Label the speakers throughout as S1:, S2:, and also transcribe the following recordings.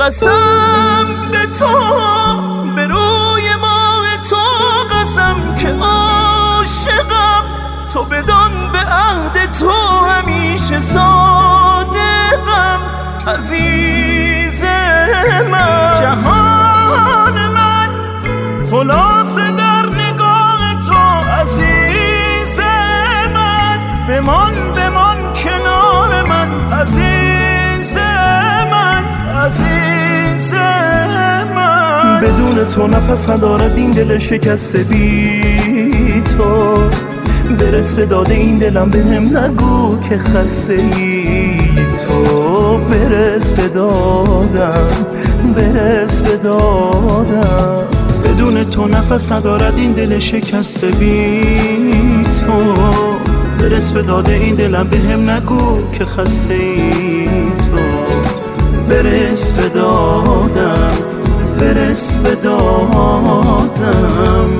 S1: قسم به تو، به روی ماه تو قسم که عاشقم، تو بدان به عهد تو همیشه صادقم. عزیز من، جهان من خلاصه در نگاه تو. عزیز من، بمان بمان کنار من. عزیز من، عزیز من، بدون تو نفس ندارد این دل شکسته بی تو. برس به داده این دلم، به هم نگو که خسته ای تو. برس به دادم، برس به دادم، بدون تو نفس ندارد این دل شکسته بی تو. برس به داده این دلم، به هم نگو که خسته ای تو. برس به دادم، برس به دادم.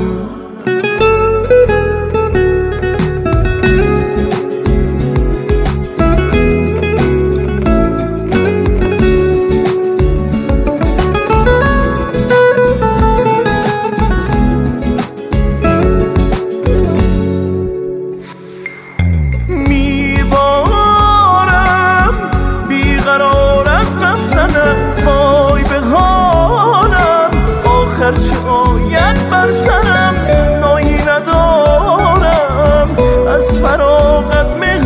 S1: چه آید بر سرم نایی ندارم، از فراغت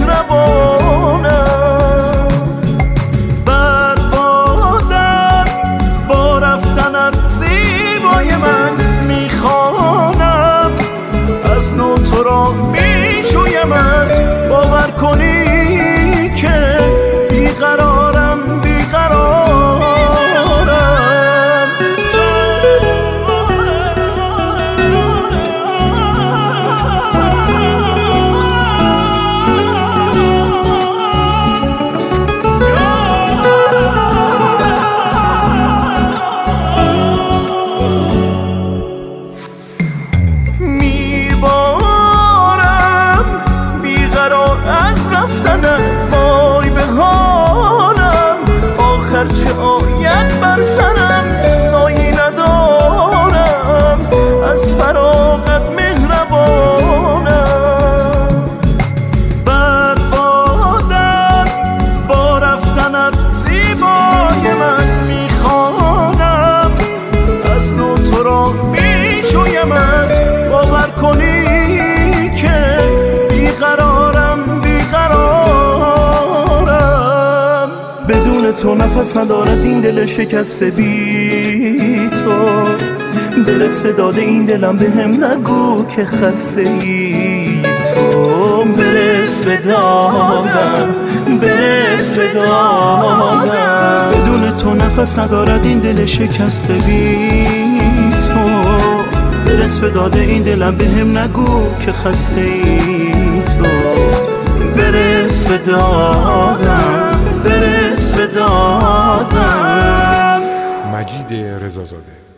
S1: مهربانم. بر بادم با رفتنت زیبای من میخوانم، از نو تو را میجویمت. باور کنی که بیقرارم، بیقرارم. وای به حالم، آخر چه آید بر سرم نایی ندارم، از فراغت مهربانم. بر بادم با رفتنت زیبای من میخوانم، از نو تو را میجویمت. باور کنی که بیقرارم، بیقرارم. بدون تو نفس ندارد این دل شکسته بی تو. برس به داده این دلم، به هم نگو که خسته ای تو. برس به دادم، برس به دادم، بدون تو نفس ندارد این دل شکسته بی تو. برس به داده این دلم، به هم نگو که خسته ای تو. برس به دادم، برس به دادم.
S2: مجید رضازاده.